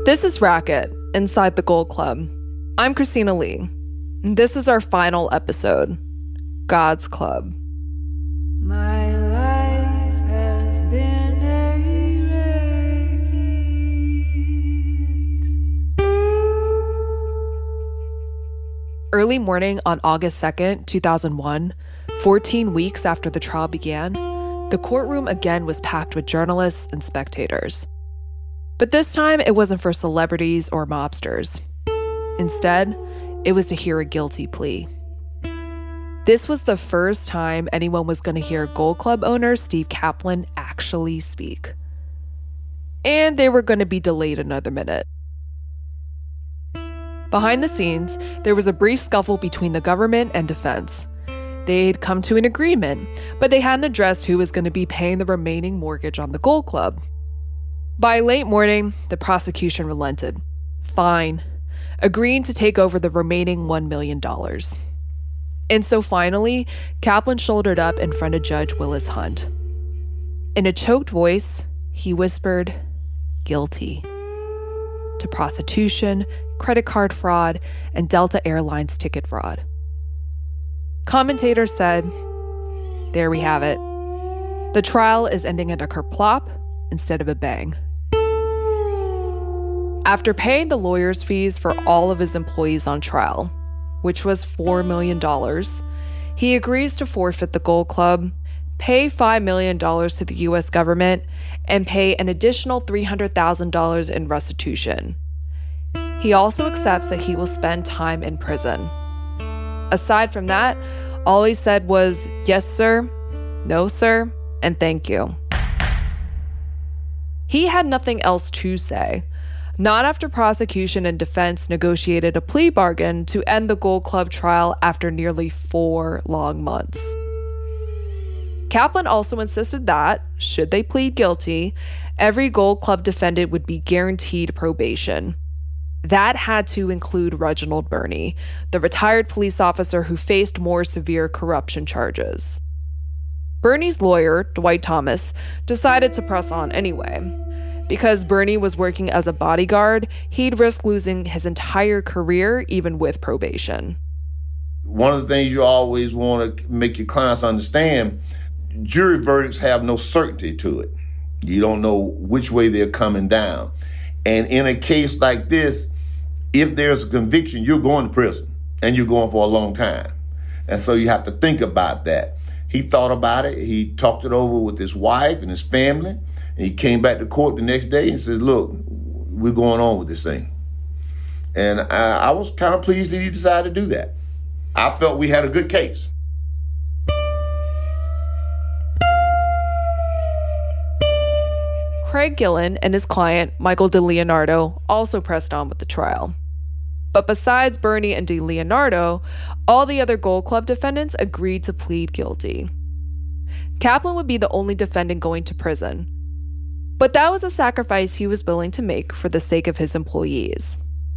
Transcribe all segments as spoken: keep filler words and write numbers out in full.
This is Racket, Inside the Gold Club. I'm Christina Lee. This is our final episode, God's Club. My life has been a wreck. Early morning on August second, two thousand one, fourteen weeks after the trial began, the courtroom again was packed with journalists and spectators. But this time, it wasn't for celebrities or mobsters. Instead, it was to hear a guilty plea. This was the first time anyone was going to hear Gold Club owner Steve Kaplan actually speak. And they were going to be delayed another minute. Behind the scenes, there was a brief scuffle between the government and defense. They'd come to an agreement, but they hadn't addressed who was going to be paying the remaining mortgage on the Gold Club. By late morning, the prosecution relented. Fine. Agreeing to take over the remaining one million dollars. And so finally, Kaplan shouldered up in front of Judge Willis Hunt. In a choked voice, he whispered, "Guilty," to prostitution, credit card fraud, and Delta Airlines ticket fraud. Commentators said, there we have it. The trial is ending at a kerplop instead of a bang. After paying the lawyer's fees for all of his employees on trial, which was four million dollars, he agrees to forfeit the Gold Club, pay five million dollars to the U S government, and pay an additional three hundred thousand dollars in restitution. He also accepts that he will spend time in prison. Aside from that, all he said was, "Yes, sir," "No, sir," and "Thank you." He had nothing else to say. Not after prosecution and defense negotiated a plea bargain to end the Gold Club trial after nearly four long months. Kaplan also insisted that, should they plead guilty, every Gold Club defendant would be guaranteed probation. That had to include Reginald Birney, the retired police officer who faced more severe corruption charges. Birney's lawyer, Dwight Thomas, decided to press on anyway. Because Birney was working as a bodyguard, he'd risk losing his entire career even with probation. One of the things you always want to make your clients understand, jury verdicts have no certainty to it. You don't know which way they're coming down. And in a case like this, if there's a conviction, you're going to prison, and you're going for a long time. And so you have to think about that. He thought about it. He talked it over with his wife and his family. And he came back to court the next day and says, "Look, we're going on with this thing." And I, I was kind of pleased that he decided to do that. I felt we had a good case. Craig Gillen and his client, Michael DeLeonardo, also pressed on with the trial. But besides Birney and DeLeonardo, all the other Gold Club defendants agreed to plead guilty. Kaplan would be the only defendant going to prison. But that was a sacrifice he was willing to make for the sake of his employees.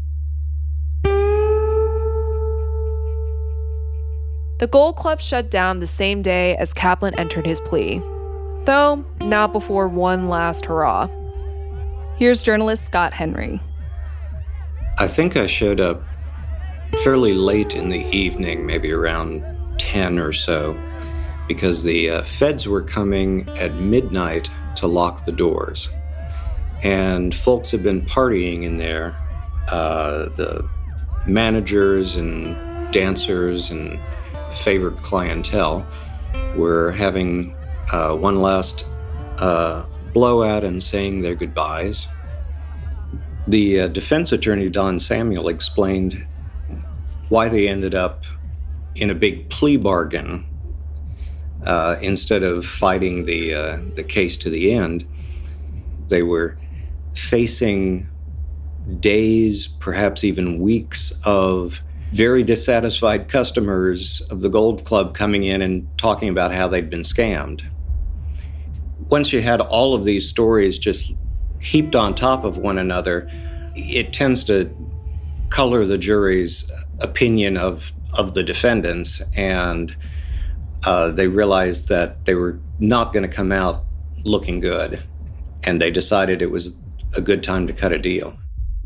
The Gold Club shut down the same day as Kaplan entered his plea, though not before one last hurrah. Here's journalist Scott Henry. I think I showed up fairly late in the evening, maybe around ten or so, because the uh, feds were coming at midnight to lock the doors. And folks had been partying in there. Uh, the managers and dancers and favorite clientele were having uh, one last uh, blowout and saying their goodbyes. The uh, defense attorney, Don Samuel, explained why they ended up in a big plea bargain uh, instead of fighting the uh, the case to the end. They were facing days, perhaps even weeks of very dissatisfied customers of the Gold Club coming in and talking about how they'd been scammed. Once you had all of these stories just heaped on top of one another, it tends to color the jury's opinion of, of the defendants, and uh, they realized that they were not going to come out looking good, and they decided it was a good time to cut a deal.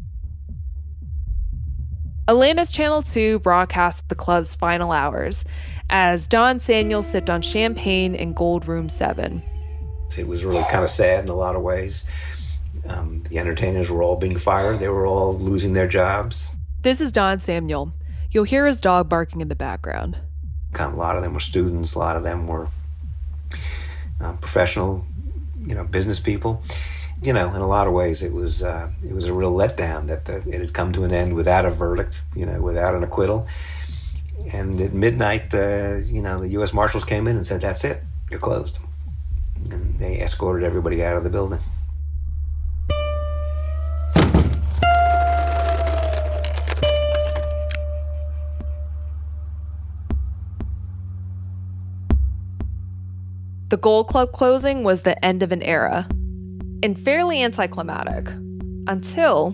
Atlanta's Channel two broadcasts the club's final hours as Don Saniel sipped on champagne in Gold Room seven. It was really kind of sad in a lot of ways. Um, the entertainers were all being fired. They were all losing their jobs. This is Don Saniel. You'll hear his dog barking in the background. A lot of them were students. A lot of them were uh, professional, you know, business people. You know, in a lot of ways, it was uh, it was a real letdown that the, it had come to an end without a verdict, you know, without an acquittal. And at midnight, uh, you know, the U S Marshals came in and said, "That's it, you're closed." And they escorted everybody out of the building. The Gold Club closing was the end of an era, and fairly anticlimactic, until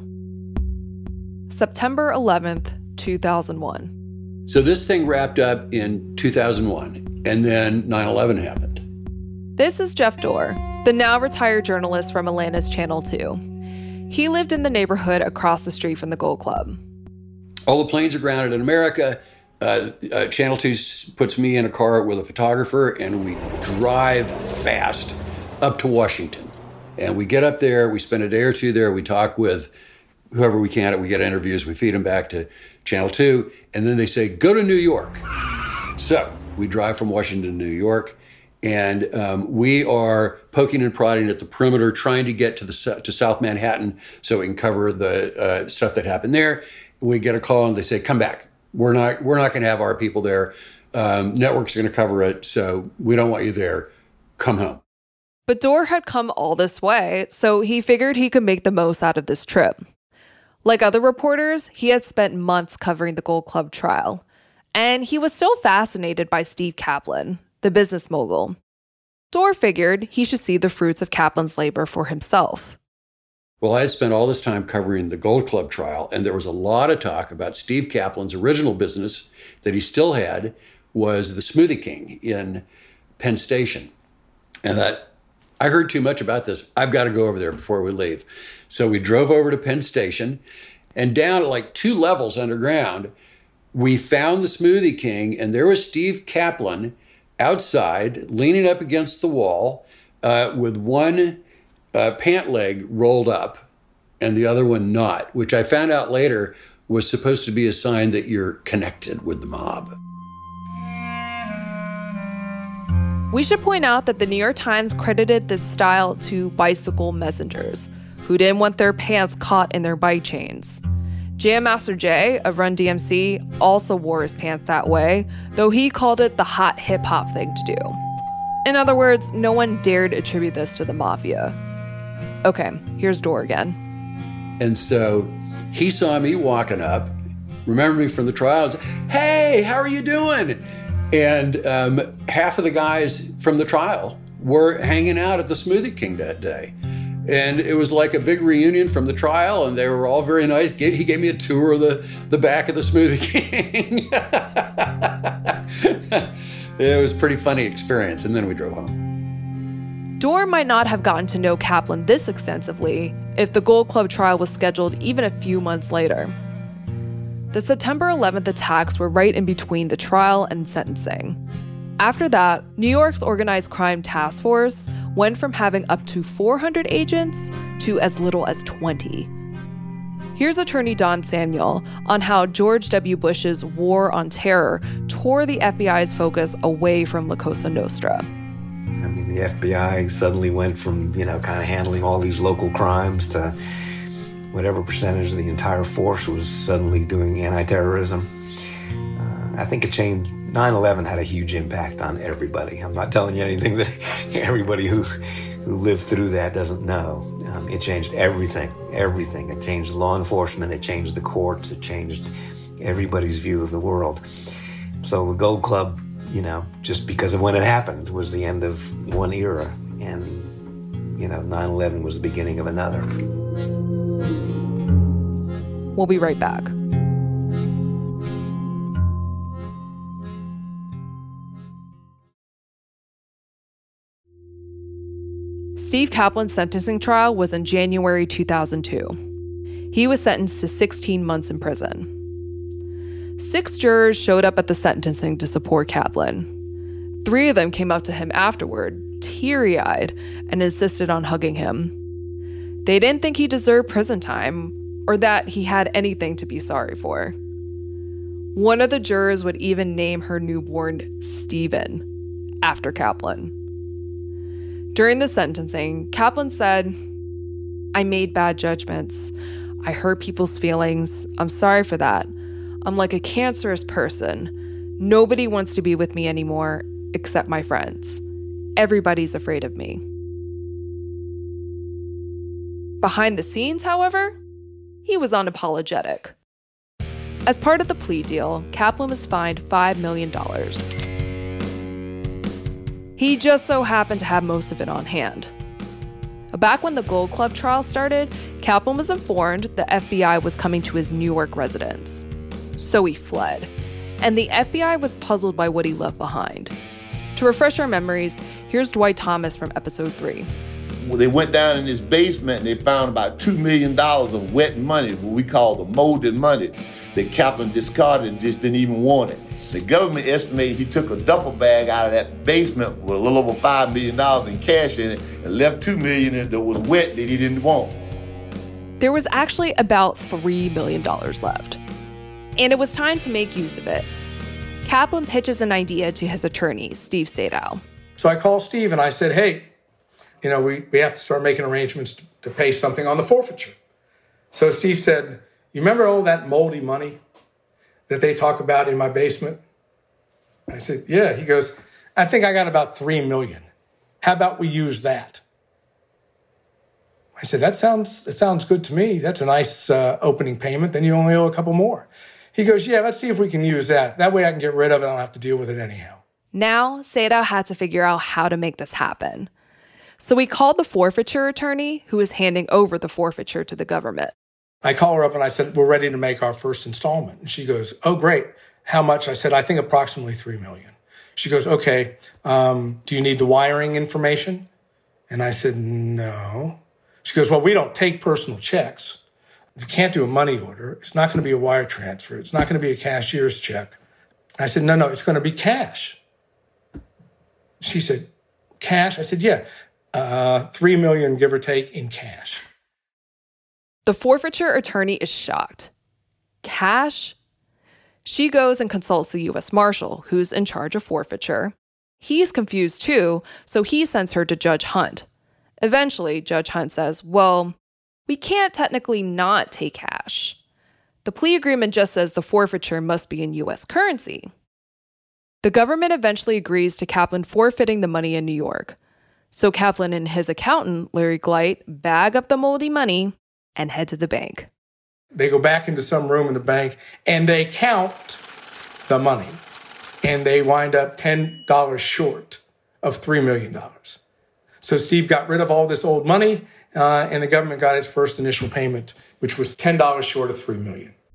September eleventh, two thousand one. So this thing wrapped up in two thousand one, and then nine eleven happened. This is Jeff Dorr, the now retired journalist from Atlanta's Channel two. He lived in the neighborhood across the street from the Gold Club. All the planes are grounded in America. Uh, uh, Channel two puts me in a car with a photographer, and we drive fast up to Washington. And we get up there, we spend a day or two there, we talk with whoever we can, we get interviews, we feed them back to Channel two, and then they say, go to New York. So we drive from Washington to New York, and um, we are poking and prodding at the perimeter, trying to get to the to South Manhattan so we can cover the uh, stuff that happened there. We get a call, and they say, come back. We're not we're not going to have our people there. Um, network's going to cover it, so we don't want you there. Come home. But Dorr had come all this way, so he figured he could make the most out of this trip. Like other reporters, he had spent months covering the Gold Club trial, and he was still fascinated by Steve Kaplan, the business mogul. Dorr figured he should see the fruits of Kaplan's labor for himself. Well, I had spent all this time covering the Gold Club trial, and there was a lot of talk about Steve Kaplan's original business that he still had was the Smoothie King in Penn Station. And that I heard too much about this. I've got to go over there before we leave. So we drove over to Penn Station, and down at like two levels underground, we found the Smoothie King, and there was Steve Kaplan outside, leaning up against the wall uh, with one uh, pant leg rolled up and the other one not, which I found out later was supposed to be a sign that you're connected with the mob. We should point out that the New York Times credited this style to bicycle messengers who didn't want their pants caught in their bike chains. Jam Master Jay of Run D M C also wore his pants that way, though he called it the hot hip-hop thing to do. In other words, no one dared attribute this to the mafia. Okay, here's Dorr again. And so he saw me walking up, remembered me from the trial, and said, hey, how are you doing? And um, half of the guys from the trial were hanging out at the Smoothie King that day. And it was like a big reunion from the trial, and they were all very nice. He gave me a tour of the, the back of the Smoothie King. It was a pretty funny experience, and then we drove home. Dorr might not have gotten to know Kaplan this extensively if the Gold Club trial was scheduled even a few months later. The September eleventh attacks were right in between the trial and sentencing. After that, New York's Organized Crime Task Force went from having up to four hundred agents to as little as twenty. Here's attorney Don Saniel on how George W. Bush's war on terror tore the F B I's focus away from La Cosa Nostra. I mean, the F B I suddenly went from, you know, kind of handling all these local crimes to whatever percentage of the entire force was suddenly doing anti-terrorism. Uh, I think it changed. nine eleven had a huge impact on everybody. I'm not telling you anything that everybody who who lived through that doesn't know. Um, it changed everything, everything. It changed law enforcement. It changed the courts. It changed everybody's view of the world. So the Gold Club, you know, just because of when it happened, was the end of one era. And, you know, nine eleven was the beginning of another. We'll be right back. Steve Kaplan's sentencing trial was in January two thousand two. He was sentenced to sixteen months in prison. Six jurors showed up at the sentencing to support Kaplan. Three of them came up to him afterward, teary-eyed, and insisted on hugging him. They didn't think he deserved prison time or that he had anything to be sorry for. One of the jurors would even name her newborn Stephen after Kaplan. During the sentencing, Kaplan said, "I made bad judgments. I hurt people's feelings. I'm sorry for that. I'm like a cancerous person. Nobody wants to be with me anymore except my friends. Everybody's afraid of me." Behind the scenes, however, he was unapologetic. As part of the plea deal, Kaplan was fined five million dollars. He just so happened to have most of it on hand. Back when the Gold Club trial started, Kaplan was informed the F B I was coming to his New York residence. So he fled, and the F B I was puzzled by what he left behind. To refresh our memories, here's Dwight Thomas from episode three. Well, they went down in his basement and they found about two million dollars of wet money, what we call the molded money, that Kaplan discarded and just didn't even want it. The government estimated he took a duffel bag out of that basement with a little over five million dollars in cash in it and left two million dollars that was wet that he didn't want. There was actually about three million dollars left, and it was time to make use of it. Kaplan pitches an idea to his attorney, Steve Sadow. So I called Steve and I said, hey, you know, we, we have to start making arrangements to, to pay something on the forfeiture. So Steve said, you remember all that moldy money that they talk about in my basement? I said, yeah. He goes, I think I got about three million. How about we use that? I said, that sounds, that sounds good to me. That's a nice uh, opening payment. Then you only owe a couple more. He goes, yeah, let's see if we can use that. That way I can get rid of it. I don't have to deal with it anyhow. Now, Sadow had to figure out how to make this happen. So he called the forfeiture attorney who was handing over the forfeiture to the government. I call her up and I said, we're ready to make our first installment. And she goes, oh, great. How much? I said, I think approximately three million. She goes, okay, um, do you need the wiring information? And I said, no. She goes, well, we don't take personal checks. You can't do a money order. It's not going to be a wire transfer. It's not going to be a cashier's check. I said, no, no, it's going to be cash. She said, cash? I said, yeah, uh, three million, give or take, in cash. The forfeiture attorney is shocked. Cash? She goes and consults the U S Marshal, who's in charge of forfeiture. He's confused too, so he sends her to Judge Hunt. Eventually, Judge Hunt says, well, we can't technically not take cash. The plea agreement just says the forfeiture must be in U S currency. The government eventually agrees to Kaplan forfeiting the money in New York. So Kaplan and his accountant, Larry Gleit, bag up the moldy money and head to the bank. They go back into some room in the bank and they count the money. And they wind up ten dollars short of three million dollars. So Steve got rid of all this old money uh, and the government got its first initial payment, which was ten dollars short of three million dollars.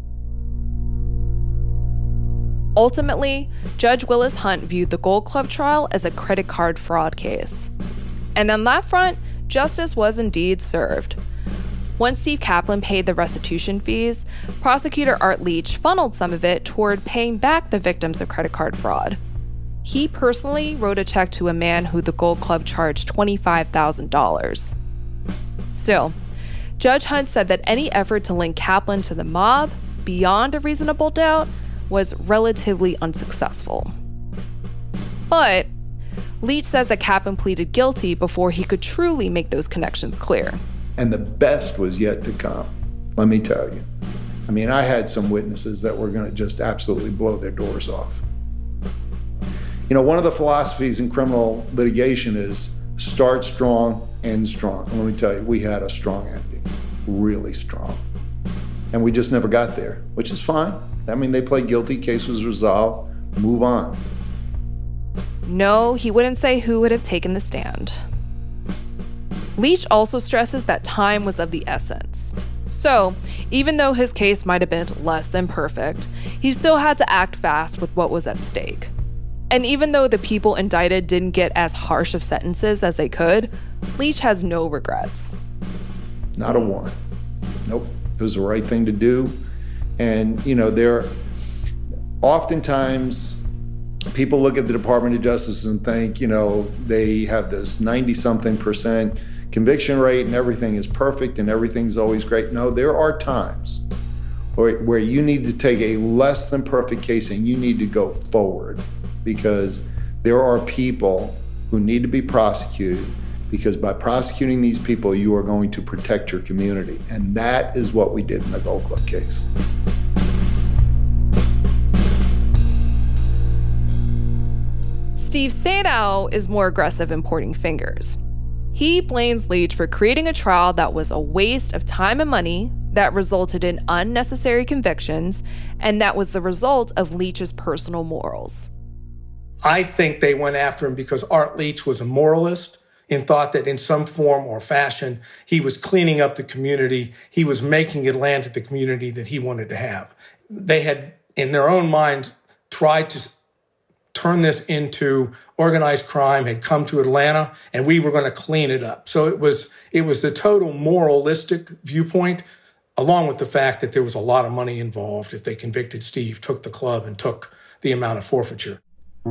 Ultimately, Judge Willis Hunt viewed the Gold Club trial as a credit card fraud case. And on that front, justice was indeed served. Once Steve Kaplan paid the restitution fees, prosecutor Art Leach funneled some of it toward paying back the victims of credit card fraud. He personally wrote a check to a man who the Gold Club charged twenty-five thousand dollars. Still, Judge Hunt said that any effort to link Kaplan to the mob, beyond a reasonable doubt, was relatively unsuccessful. But Leach says that Kaplan pleaded guilty before he could truly make those connections clear. And the best was yet to come, let me tell you. I mean, I had some witnesses that were going to just absolutely blow their doors off. You know, one of the philosophies in criminal litigation is start strong, end strong. And let me tell you, we had a strong ending, really strong. And we just never got there, which is fine. I mean, they pled guilty, case was resolved, move on. No, he wouldn't say who would have taken the stand. Leach also stresses that time was of the essence. So, even though his case might have been less than perfect, he still had to act fast with what was at stake. And even though the people indicted didn't get as harsh of sentences as they could, Leach has no regrets. Not a one. Nope. It was the right thing to do. And, you know, there, Oftentimes, people look at the Department of Justice and think, you know, they have this ninety-something percent conviction rate and everything is perfect and everything's always great. No, there are times where, where you need to take a less than perfect case and you need to go forward, because there are people who need to be prosecuted, because by prosecuting these people, you are going to protect your community. And that is what we did in the Gold Club case. Steve Sadow is more aggressive in pointing fingers. He blames Leach for creating a trial that was a waste of time and money, that resulted in unnecessary convictions, and that was the result of Leach's personal morals. I think they went after him because Art Leach was a moralist and thought that in some form or fashion, he was cleaning up the community. He was making Atlanta the community that he wanted to have. They had, in their own minds, tried to turn this into organized crime, had come to Atlanta, and we were going to clean it up. So it was it was the total moralistic viewpoint, along with the fact that there was a lot of money involved if they convicted Steve, took the club, and took the amount of forfeiture.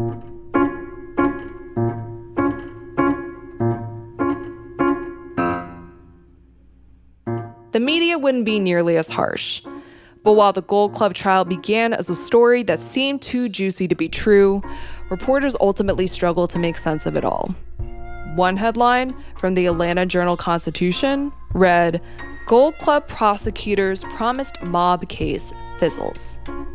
The media wouldn't be nearly as harsh. But while the Gold Club trial began as a story that seemed too juicy to be true, reporters ultimately struggled to make sense of it all. One headline from the Atlanta Journal-Constitution read, "Gold Club prosecutors promised mob case fizzles."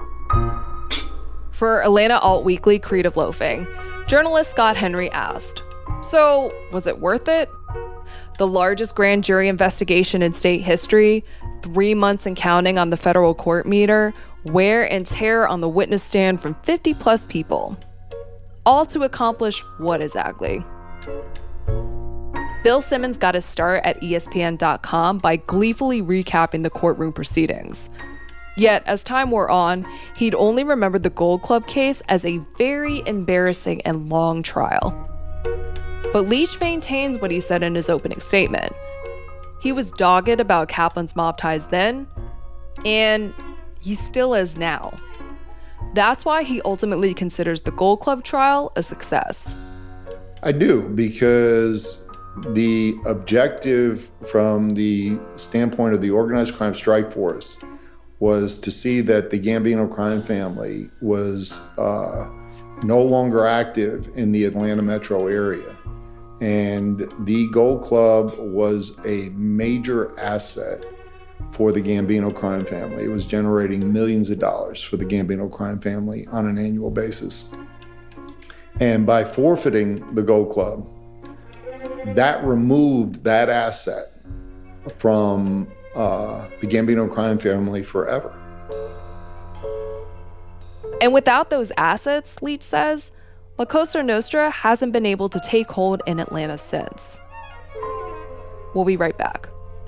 For Atlanta Alt Weekly Creative Loafing, journalist Scott Henry asked, "So, was it worth it? The largest grand jury investigation in state history, three months and counting on the federal court meter, wear and tear on the witness stand from fifty plus people. All to accomplish what exactly?" Bill Simmons got his start at E S P N dot com by gleefully recapping the courtroom proceedings. Yet, as time wore on, he'd only remembered the Gold Club case as a very embarrassing and long trial. But Leach maintains what he said in his opening statement. He was dogged about Kaplan's mob ties then, and he still is now. That's why he ultimately considers the Gold Club trial a success. I do, because the objective from the standpoint of the organized crime strike force was to see that the Gambino crime family was uh, no longer active in the Atlanta metro area. And the Gold Club was a major asset for the Gambino crime family. It was generating millions of dollars for the Gambino crime family on an annual basis. And by forfeiting the Gold Club, that removed that asset from uh, the Gambino crime family forever. And without those assets, Leach says, La Cosa Nostra hasn't been able to take hold in Atlanta since. We'll be right back.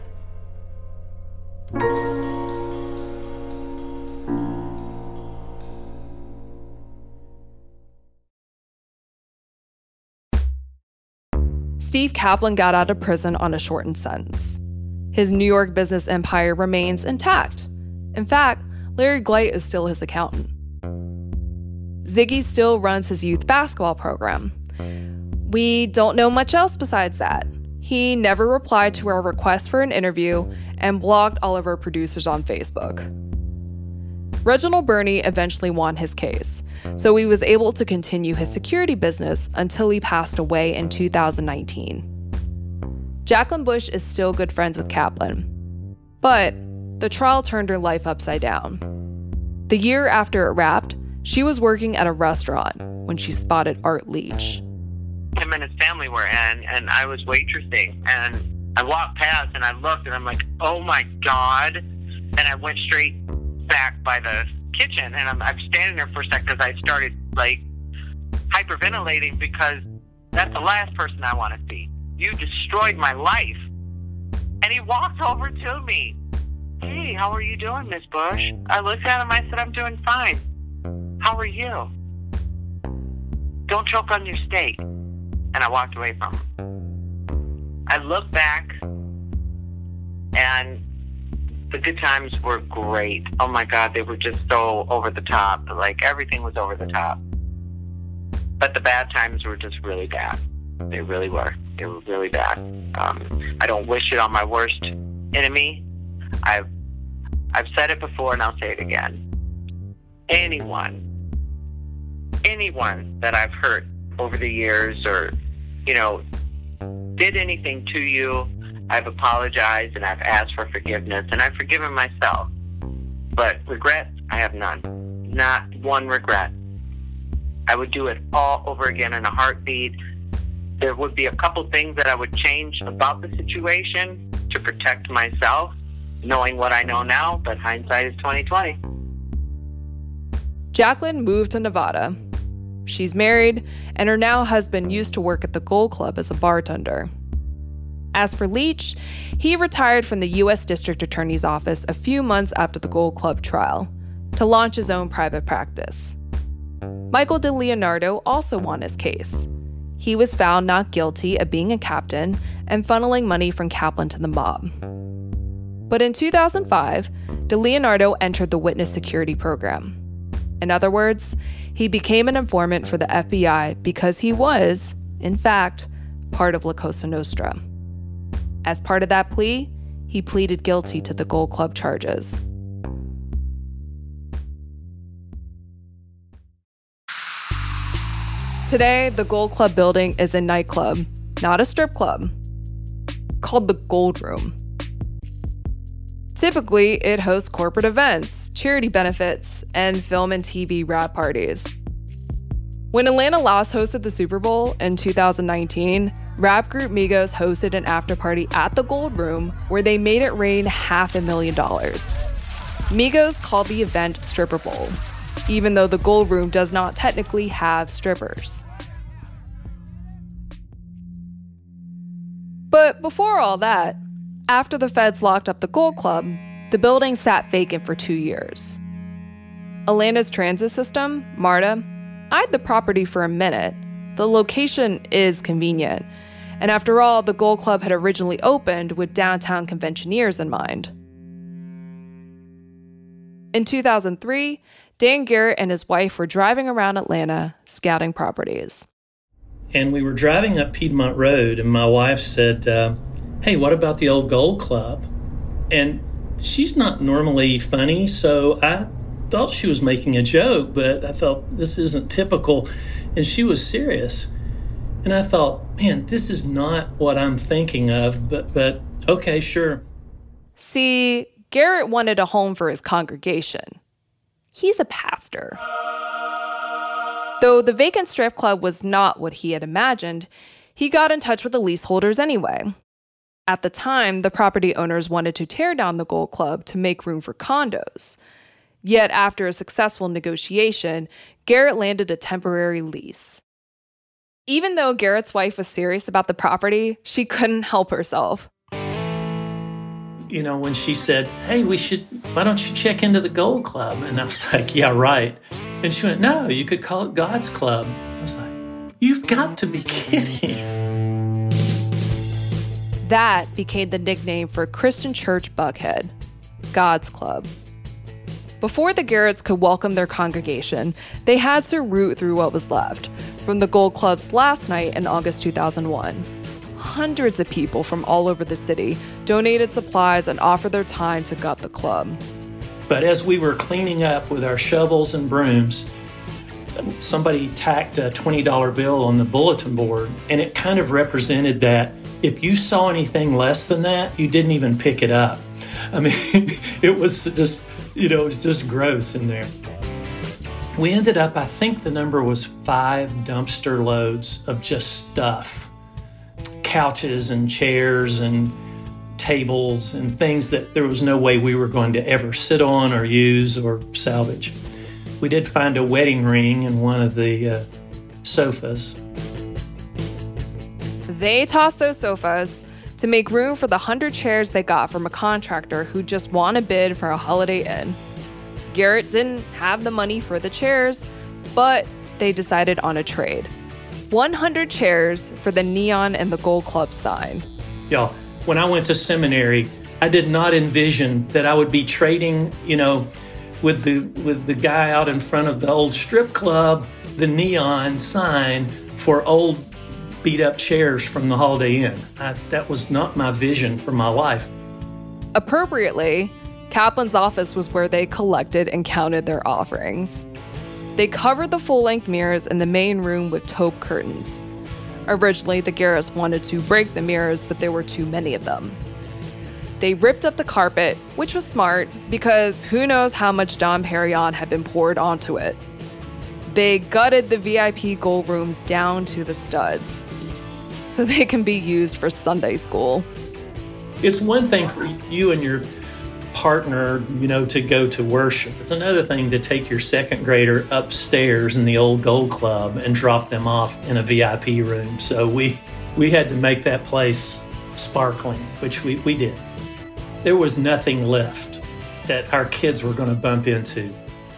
Steve Kaplan got out of prison on a shortened sentence. His New York business empire remains intact. In fact, Larry Gleit is still his accountant. Ziggy still runs his youth basketball program. We don't know much else besides that. He never replied to our request for an interview and blocked all of our producers on Facebook. Reginald Burney eventually won his case, so he was able to continue his security business until he passed away in two thousand nineteen. Jacqueline Bush is still good friends with Kaplan, but the trial turned her life upside down. The year after it wrapped, she was working at a restaurant when she spotted Art Leach. Him and his family were in, and I was waitressing, and I walked past and I looked and I'm like, oh my God. And I went straight back by the kitchen, and I'm, I'm standing there for a second because I started like hyperventilating, because that's the last person I want to see. You destroyed my life. And he walked over to me. Hey, how are you doing, Miss Bush? I looked at him, I said, I'm doing fine. How are you? Don't choke on your steak. And I walked away from him. I looked back, and The good times were great. Oh my God, they were just so over the top. Like, everything was over the top. But the bad times were just really bad. They really were. They were really bad. Um, I don't wish it on my worst enemy. I've I've said it before and I'll say it again. Anyone, anyone that I've hurt over the years or, you know, did anything to you, I've apologized and I've asked for forgiveness and I've forgiven myself. But regrets, I have none. Not one regret. I would do it all over again in a heartbeat. There would be a couple things that I would change about the situation to protect myself, knowing what I know now, but hindsight is twenty twenty. Jacqueline moved to Nevada. She's married, and her now husband used to work at the Gold Club as a bartender. As for Leach, he retired from the U S District Attorney's Office a few months after the Gold Club trial to launch his own private practice. Michael DeLeonardo also won his case. He was found not guilty of being a captain and funneling money from Kaplan to the mob. But in two thousand five, DeLeonardo entered the witness security program. In other words, he became an informant for the F B I because he was, in fact, part of La Cosa Nostra. As part of that plea, he pleaded guilty to the Gold Club charges. Today, the Gold Club building is a nightclub, not a strip club, called the Gold Room. Typically, it hosts corporate events, charity benefits, and film and T V wrap parties. When Atlanta last hosted the Super Bowl in two thousand nineteen, rap group Migos hosted an after-party at the Gold Room where they made it rain half a million dollars. Migos called the event Stripper Bowl, even though the Gold Room does not technically have strippers. But before all that, after the feds locked up the Gold Club, the building sat vacant for two years. Atlanta's transit system, MARTA, eyed the property for a minute. The location is convenient, and after all, the Gold Club had originally opened with downtown conventioneers in mind. In two thousand three, Dan Garrett and his wife were driving around Atlanta, scouting properties. And we were driving up Piedmont Road, and my wife said, uh, hey, what about the old Gold Club? And she's not normally funny, so I thought she was making a joke, but I thought this isn't typical, and she was serious. And I thought, man, this is not what I'm thinking of, but but okay, sure. See, Garrett wanted a home for his congregation. He's a pastor. Though the vacant strip club was not what he had imagined, he got in touch with the leaseholders anyway. At the time, the property owners wanted to tear down the Gold Club to make room for condos. Yet after a successful negotiation, Garrett landed a temporary lease. Even though Garrett's wife was serious about the property, she couldn't help herself. You know, when she said, hey, we should, why don't you check into the Gold Club? And I was like, yeah, right. And she went, no, you could call it God's Club. I was like, you've got to be kidding. That became the nickname for Christian Church Buckhead, God's Club. Before the Garretts could welcome their congregation, they had to root through what was left from the Gold Club's last night in August two thousand one. Hundreds of people from all over the city donated supplies and offered their time to gut the club. But as we were cleaning up with our shovels and brooms, somebody tacked a twenty dollar bill on the bulletin board, and it kind of represented that if you saw anything less than that, you didn't even pick it up. I mean, it was just, you know, it was just gross in there. We ended up, I think the number was five dumpster loads of just stuff. Couches and chairs and tables and things that there was no way we were going to ever sit on or use or salvage. We did find a wedding ring in one of the uh, sofas. They tossed those sofas to make room for the hundred chairs they got from a contractor who just won a bid for a Holiday Inn. Garrett didn't have the money for the chairs, but they decided on a trade. one hundred chairs for the neon and the Gold Club sign. Y'all, when I went to seminary, I did not envision that I would be trading, you know, with the with the guy out in front of the old strip club, the neon sign for old beat up chairs from the Holiday Inn. I, that was not my vision for my life. Appropriately, Kaplan's office was where they collected and counted their offerings. They covered the full-length mirrors in the main room with taupe curtains. Originally, the Garretts wanted to break the mirrors, but there were too many of them. They ripped up the carpet, which was smart because who knows how much Dom Perignon had been poured onto it. They gutted the V I P gold rooms down to the studs so they can be used for Sunday school. It's one thing for you and your partner, you know, to go to worship. It's another thing to take your second grader upstairs in the old Gold Club and drop them off in a V I P room. So we we had to make that place sparkling, which we, we did. There was nothing left that our kids were going to bump into.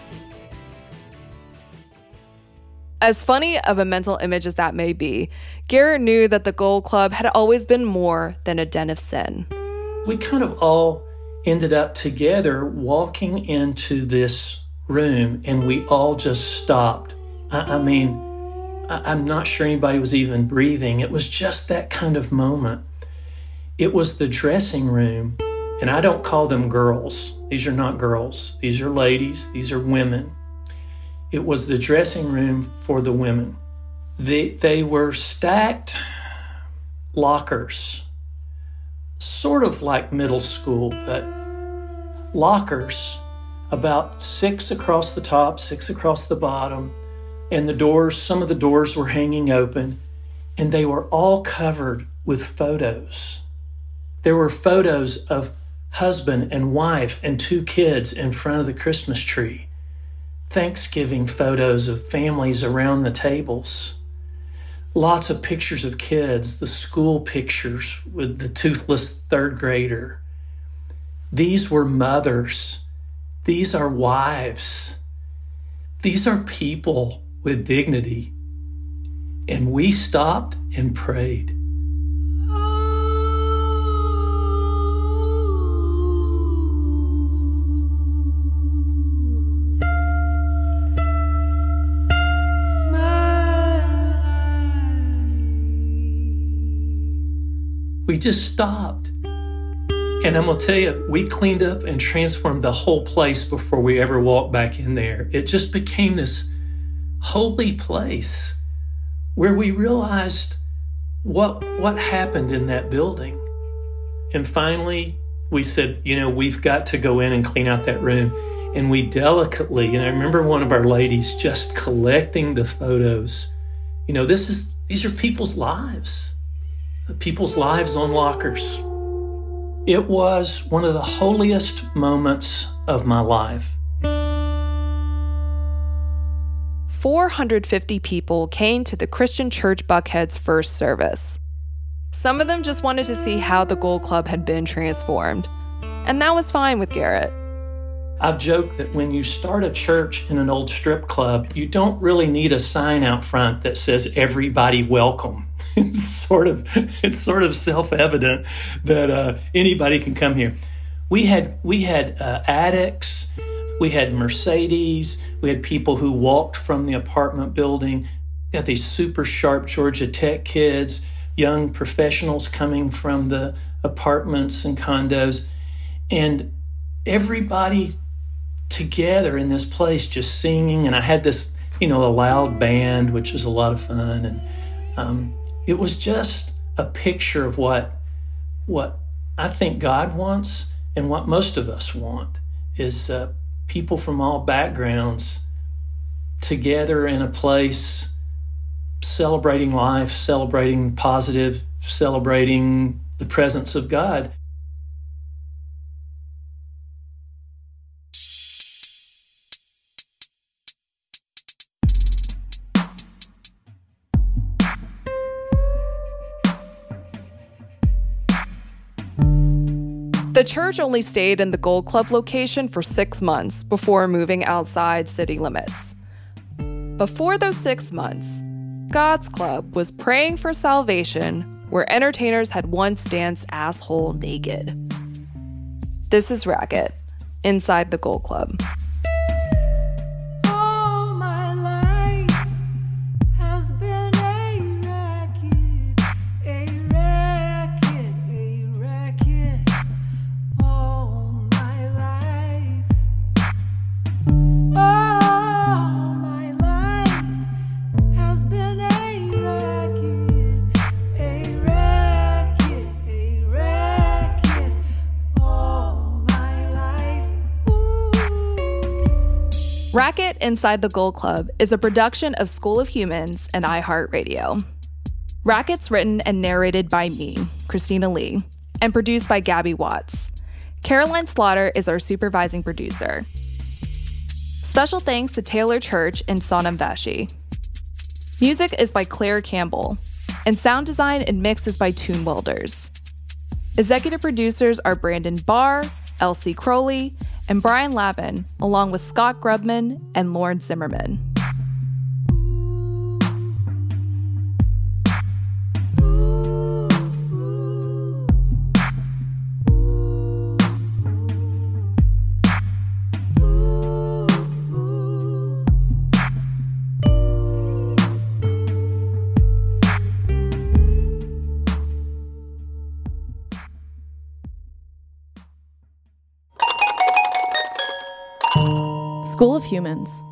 As funny of a mental image as that may be, Garrett knew that the Gold Club had always been more than a den of sin. We kind of all ended up together walking into this room, and we all just stopped. I, I mean, I, I'm not sure anybody was even breathing. It was just that kind of moment. It was the dressing room, and I don't call them girls. These are not girls. These are ladies. These are women. It was the dressing room for the women. They, they were stacked lockers, sort of like middle school, but lockers, about six across the top, six across the bottom, and the doors, some of the doors were hanging open, and they were all covered with photos. There were photos of husband and wife and two kids in front of the Christmas tree. Thanksgiving photos of families around the tables. Lots of pictures of kids, the school pictures with the toothless third grader. These were mothers. These are wives. These are people with dignity. And we stopped and prayed. We just stopped. And I'm going to tell you, we cleaned up and transformed the whole place before we ever walked back in there. It just became this holy place where we realized what, what happened in that building. And finally, we said, you know, we've got to go in and clean out that room. And we delicately, and I remember one of our ladies just collecting the photos. You know, this is these are people's lives. People's lives on lockers. It was one of the holiest moments of my life. four hundred fifty people came to the Christian Church Buckhead's first service. Some of them just wanted to see how the Gold Club had been transformed, and that was fine with Garrett. I've joked that when you start a church in an old strip club, you don't really need a sign out front that says everybody welcome. It's sort of it's sort of self-evident that uh, anybody can come here. We had we had uh, addicts, we had Mercedes, we had people who walked from the apartment building. We got these super sharp Georgia Tech kids, young professionals coming from the apartments and condos, and everybody together in this place just singing. And I had this, you know, a loud band, which was a lot of fun, and um, it was just a picture of what what I think God wants and what most of us want is uh, people from all backgrounds together in a place celebrating life, celebrating positive, celebrating the presence of God. The church only stayed in the Gold Club location for six months before moving outside city limits. Before those six months, God's Club was praying for salvation where entertainers had once danced asshole naked. This is Racket, Inside the Gold Club. All my life has been a racket, a racket, a racket. All my life, all my life has been a racket, a racket, a racket. All my life. Ooh. Racket Inside the Gold Club is a production of School of Humans and iHeartRadio. Racket's written and narrated by me, Christina Lee, and produced by Gabby Watts. Caroline Slaughter is our supervising producer. Special thanks to Taylor Church and Sonam Vashi. Music is by Claire Campbell, and sound design and mix is by Toon Welders. Executive producers are Brandon Barr, Elsie Crowley, and Brian Lavin, along with Scott Grubman and Lauren Zimmerman. School of Humans.